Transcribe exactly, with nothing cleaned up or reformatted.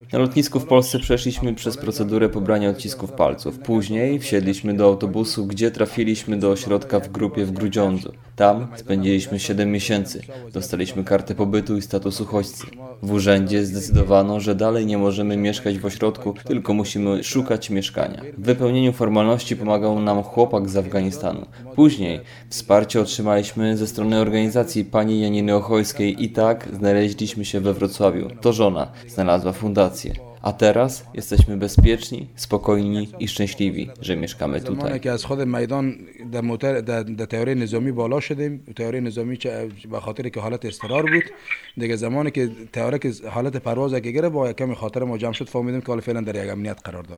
Na lotnisku w Polsce przeszliśmy przez procedurę pobrania odcisków palców. Później wsiedliśmy do autobusu, gdzie trafiliśmy do ośrodka w grupie w Grudziądzu. Tam spędziliśmy siedem miesięcy. Dostaliśmy kartę pobytu i status uchodźcy. W urzędzie zdecydowano, że dalej nie możemy mieszkać w ośrodku, tylko musimy szukać mieszkania. W wypełnieniu formalności pomagał nam chłopak z Afganistanu. Później wsparcie otrzymaliśmy ze strony organizacji pani Janiny Ochojskiej i tak znaleźliśmy się we Wrocławiu. To żona znalazła fundację. A teraz jesteśmy bezpieczni, spokojni i szczęśliwi, że mieszkamy tutaj. زمانی که از خود میدان در موتر در در تیاره نظامی بالا شدیم تیاره نظامی که به خاطر که حالت اضطرار بود دیگه زمانی که تیاره که حالت پرواز که گرفت با کمی خاطر ما جمع شد فهمیدیم که حالا فعلا در یک امنیت قرار داریم